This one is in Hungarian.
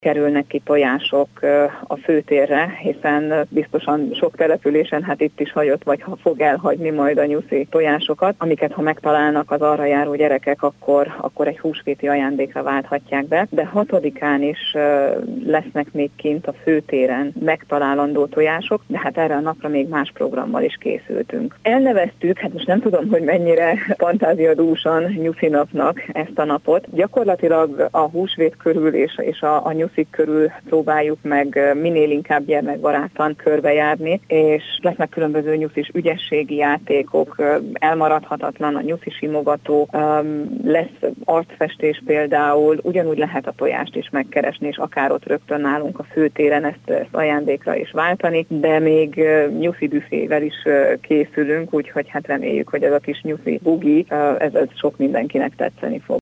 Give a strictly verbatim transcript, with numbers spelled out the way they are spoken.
kerülnek ki tojások a főtérre, hiszen biztosan sok településen, hát itt is hagyott, vagy ha fog elhagyni majd a nyuszi tojásokat, amiket ha megtalálnak az arra járó gyerekek, akkor, akkor egy húsvéti ajándékra válthatják be. De hatodikán is lesznek még kint a főtéren megtalálandó tojások, de hát erre a napra még más programmal is készültünk. Elneveztük, hát most nem tudom, hogy mennyire fantáziadúsan nyuszi napnak ezt a napot. Gyakorlatilag a húsvét körül és, és a, a nyuszik körül próbáljuk meg minél inkább gyermekbarátan körbejárni, és lesznek különböző nyuszis ügyességi játékok, elmaradhatatlan a nyuszi simogató, lesz arcfestés például, ugyanúgy lehet a tojást is megkeresni, és akár ott rögtön nálunk a főtéren ezt, ezt ajándékra is váltani, de még nyuszi büfével is készülünk, úgyhogy hát reméljük, hogy ez a kis nyuszi bugi, ez, ez sok mindenkinek tetszeni fog.